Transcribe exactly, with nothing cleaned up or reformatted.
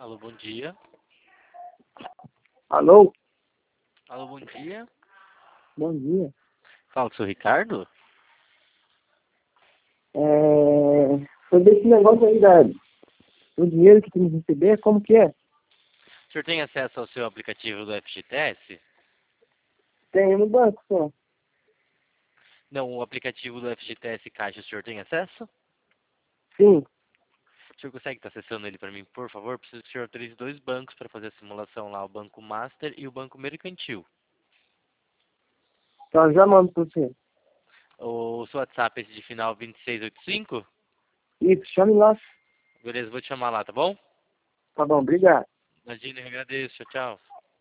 Alô, bom dia. Alô? Alô, bom dia. Bom dia. Fala com o seu Ricardo? É... Sobre esse negócio aí da... do dinheiro que tem que receber, como que é? O senhor tem acesso ao seu aplicativo do F G T S? Tem no banco só. Não, o aplicativo do F G T S Caixa, o senhor tem acesso? Sim. O senhor consegue estar acessando ele para mim, por favor? Preciso que o senhor autorize dois bancos para fazer a simulação lá, o Banco Master e o Banco Mercantil. Então já mando pra você. O seu WhatsApp é esse de final vinte e seis oitenta e cinco? Isso, chame lá. Beleza, vou te chamar lá, tá bom? Tá bom, obrigado. Imagina, eu agradeço. Tchau, tchau.